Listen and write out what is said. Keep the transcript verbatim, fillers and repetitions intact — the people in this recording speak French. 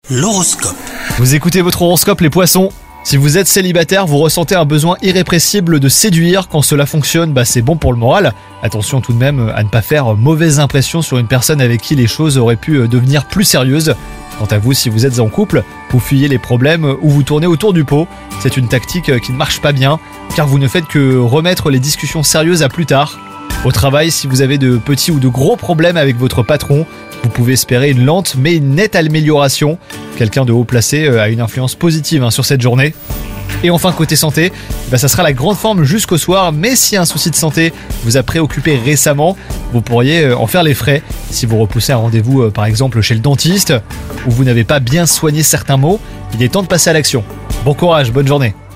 L'horoscope. Vous écoutez votre horoscope les poissons. Si vous êtes célibataire, vous ressentez un besoin irrépressible de séduire. Quand cela fonctionne, bah c'est bon pour le moral. Attention tout de même à ne pas faire mauvaise impression sur une personne avec qui les choses auraient pu devenir plus sérieuses. Quant à vous, si vous êtes en couple, vous fuyez les problèmes ou vous tournez autour du pot. C'est une tactique qui ne marche pas bien, car vous ne faites que remettre les discussions sérieuses à plus tard. Au travail, si vous avez de petits ou de gros problèmes avec votre patron, vous pouvez espérer une lente mais une nette amélioration. Quelqu'un de haut placé a une influence positive hein, sur cette journée. Et enfin, côté santé, bah, ça sera la grande forme jusqu'au soir, mais si un souci de santé vous a préoccupé récemment, vous pourriez en faire les frais. Si vous repoussez un rendez-vous euh, par exemple chez le dentiste, ou vous n'avez pas bien soigné certains maux, il est temps de passer à l'action. Bon courage, bonne journée.